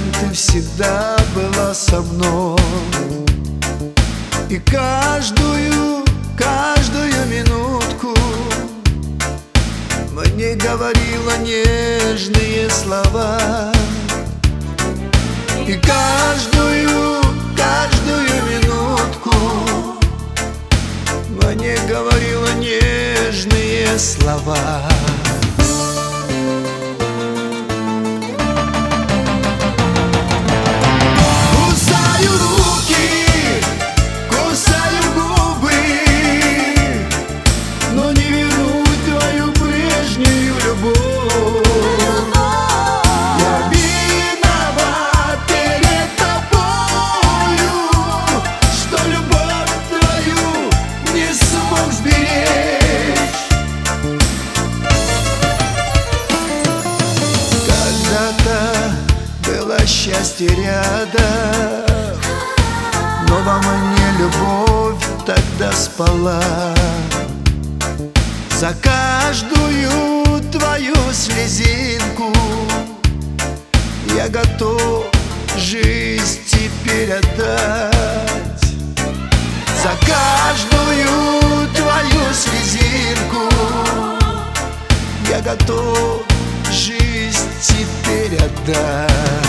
ты всегда была со мной. И каждую минутку мне говорила нежные слова. И каждую минутку мне говорила нежные слова. Кусаю руки, кусаю губы, но не вернуть твою прежнюю любовь. Я виноват перед тобою, что любовь твою не смог сберечь. Когда-то было счастье рядом, но во мне любовь тогда спала. За каждую твою слезинку я готов жизнь теперь отдать. За каждую твою слезинку я готов жизнь теперь отдать.